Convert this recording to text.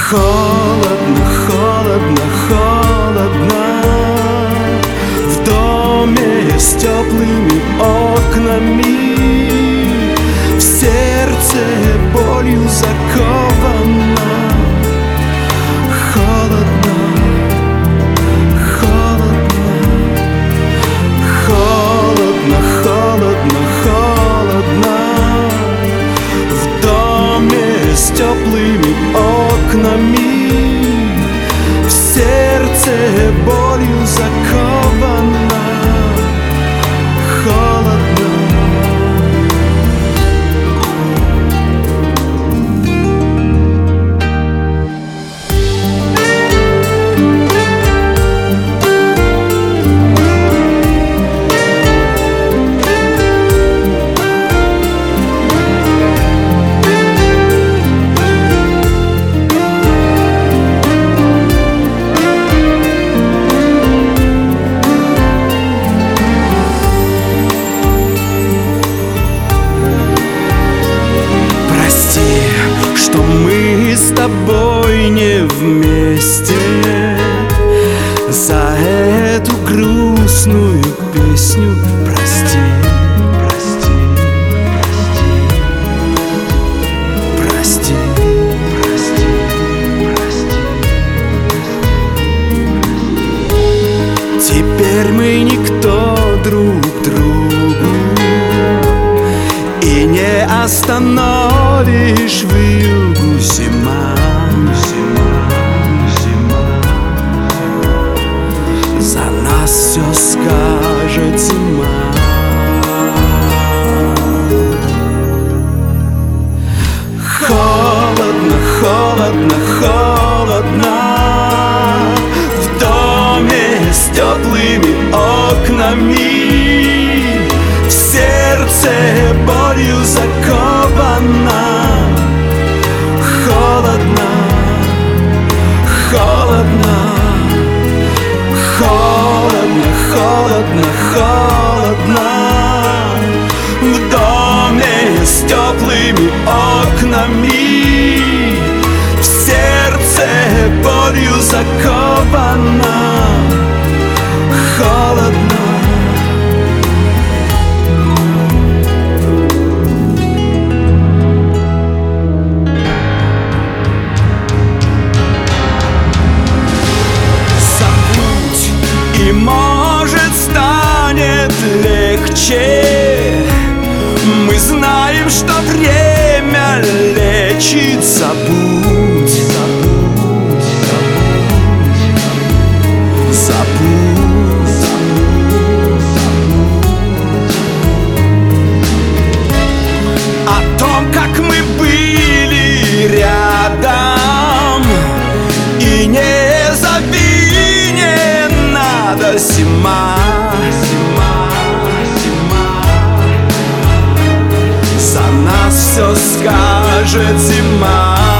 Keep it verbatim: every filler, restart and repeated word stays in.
Холодно, холодно, холодно в доме с теплыми окнами, в сердце болью заковано. Холодно, холодно, холодно, холодно, холодно в доме с теплыми окнами, в сердце болью заковано. Холодно. Что мы с тобой не вместе, за эту грустную песню прости, прости, прости, прости, прости, прости. Теперь мы никто друг другу, и не остановишь вьюгу зима, зима, зима. За нас все скажет зима. Холодно, холодно, холодно в доме с теплыми окнами, в сердце болью заковано. Холодно, холодно, холодно, холодно, холодно в доме с теплыми окнами, в сердце болью заковано. Холодно. И, может, станет легче. Мы знаем, что время лечит. Забудь, забудь, забудь, забудь, забудь, забудь о том, как мы были рядом, и не завинен зима, зима, зима. За нас все скажет зима.